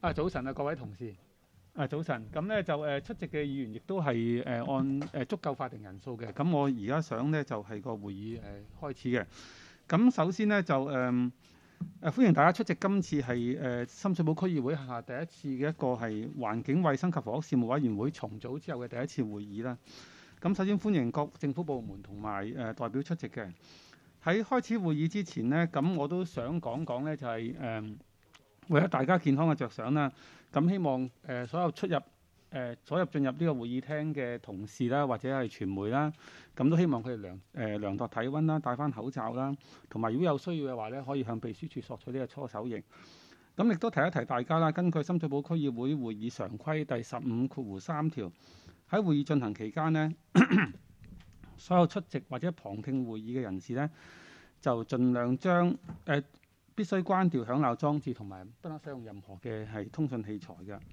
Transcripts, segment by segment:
早晨啊，各位同事。早晨。咁咧就出席嘅議員亦都係按足夠法定人數嘅。咁我而家想咧就係個會議開始嘅。咁首先咧就歡迎大家出席今次係深水埗區議會下第一次嘅一個係環境衛生及房屋事務委員會重組之後嘅第一次會議啦。咁首先歡迎各政府部門同埋代表出席嘅。喺開始會議之前呢，咁我都想講講咧就係為咗大家健康嘅着想啦，咁希望所有進入呢個會議廳嘅同事啦，或者係傳媒啦，咁都希望佢哋量度體温啦，戴翻口罩啦，同埋如果有需要嘅話咧，可以向秘書處索取呢個搓手液。咁亦都提一提大家啦，根據深水埗區議會會議常規第15(3) 條，喺會議進行期間呢，所有出席或者旁聽會議嘅人士咧，就盡量將必須關掉響鬧裝置同埋不能使用任何嘅係通訊器材嘅。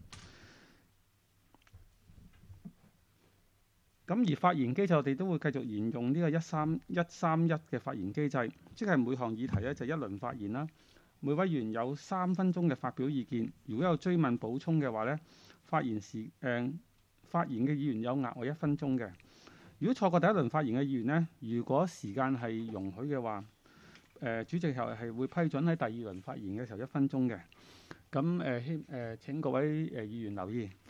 咁而發言機制我哋都會繼續沿用呢個131嘅發言機制，即係每項議題咧就一輪發言啦。每位議員有3分鐘嘅發表意見。如果有追問補充嘅話咧，發言嘅議員有額外1分鐘嘅。如果錯過第一輪發言嘅議員呢，如果時間係容許嘅話，主席係會批准喺第二輪發言嘅時候1分鐘嘅。咁請各位議員留意。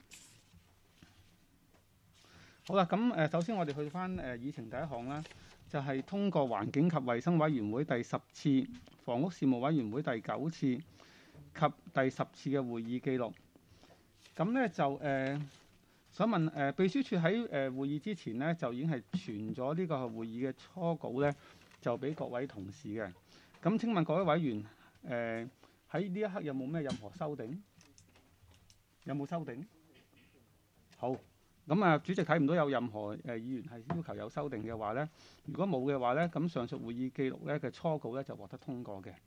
好啦，咁首先我哋去翻議程第一項啦，就係通過環境及衛生委員會第10次、房屋事務委員會第9次及第10次嘅會議記錄。咁咧就想問秘書處喺會議之前咧就已經係傳咗呢個會議嘅初稿咧，就俾各位同事嘅。咁請問各位委員喺呢一刻有冇咩任何修訂？有冇修訂？好。咁主席睇唔到有任何議員係要求有修訂嘅話咧，如果冇嘅話咧，咁上述會議記錄咧嘅初稿咧就獲得通過嘅。